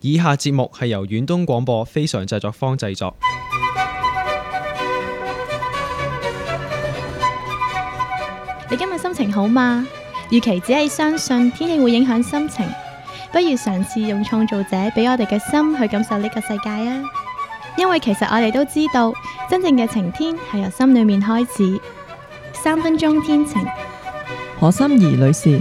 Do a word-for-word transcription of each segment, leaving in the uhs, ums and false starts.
以下節目係由遠東廣播非常製作坊製作。 你今日心情好嗎？與其只係相信天氣會影響心情，不如嘗試用創造者俾我哋嘅心去感受呢個世界啊！因為其實我哋都知道，真正嘅晴天係由心裏面開始。三分鐘天晴， 何心怡女士。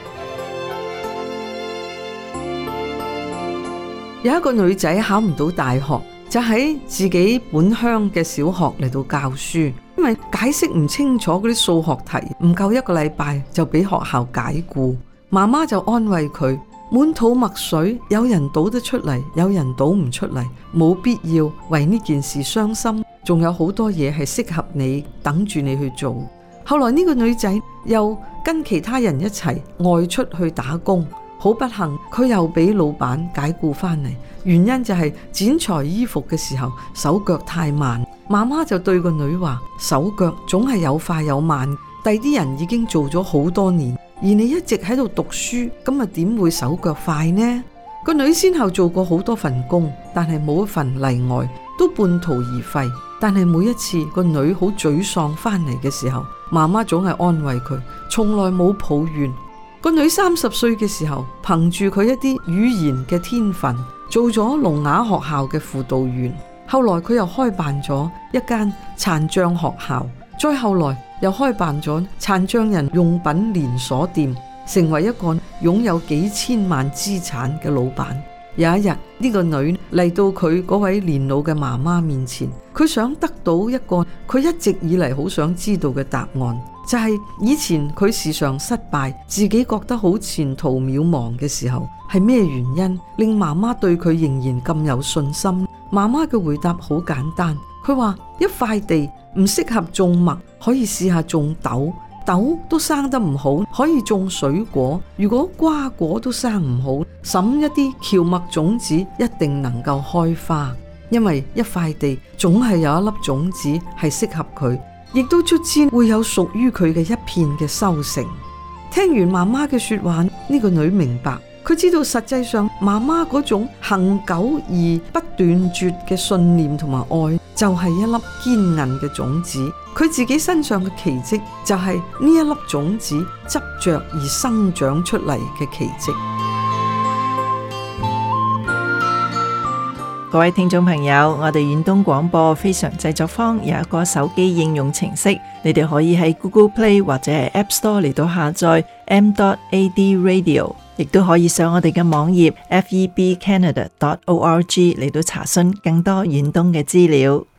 有一個女仔考唔到大學，就喺自己本鄉嘅小學嚟到教書，因為解釋唔清楚嗰啲數學題，唔夠一個禮拜就俾學校解僱。媽媽就安慰佢，滿肚墨水，有人倒得出嚟，有人倒唔出嚟，冇必要為呢件事傷心，仲有好多嘢係適合你，等住你去做。後來呢個女仔又跟其他人一齊外出去打工，好不幸佢又俾老闆解僱翻嚟，原因就係剪裁衣服嘅時候手腳太慢。媽媽就對個女話，手腳總係有快有慢，第啲人已經做咗好多年，而你一直喺度讀書，咁啊點會手腳快呢？個女先後做過好多份工，但係冇一份例外，都半途而廢。但係每一次個女好沮喪翻嚟嘅時候，媽媽總係安慰佢，從來冇抱怨。個女三十歲嘅時候，憑住佢一啲語言嘅天分，做咗聾啞學校嘅輔導員。後來佢又開辦咗一間殘障學校，再後來又開辦咗殘障人用品連鎖店，成為一個擁有幾千萬資產嘅老闆。有一日，呢個女嚟到佢嗰位年老嘅媽媽面前，佢想得到一個佢一直以嚟好想知道嘅答案，就係以前佢時常失敗，自己覺得好前途渺茫嘅時候，係咩原因令媽媽對佢仍然咁有信心？媽媽嘅回答好簡單，佢話一塊地唔適合種麥，可以試下種豆。豆都生得唔好，可以種水果。如果瓜果都生唔好，撒一啲蕎麥種子一定能夠開花。因為一塊地總係有一粒種子係適合佢，亦都卒之會有屬於佢嘅一片嘅收成。聽完媽媽嘅說話，呢個女明白，佢知道實際上媽媽嗰種恆久而不斷絕嘅信念同埋愛，就係一粒堅韌嘅種子。佢自己身上嘅奇蹟就係呢一粒種子執着而生長出嚟嘅奇蹟。 各位聽眾朋友，我哋遠東廣播非常製作坊有一個手機應用程式，你哋可以喺 Google Play 或者係 App Store 嚟到下載 m dot a d radio， 亦都可以上我哋嘅網頁 f e b canada dot org 嚟到查詢更多遠東嘅資料。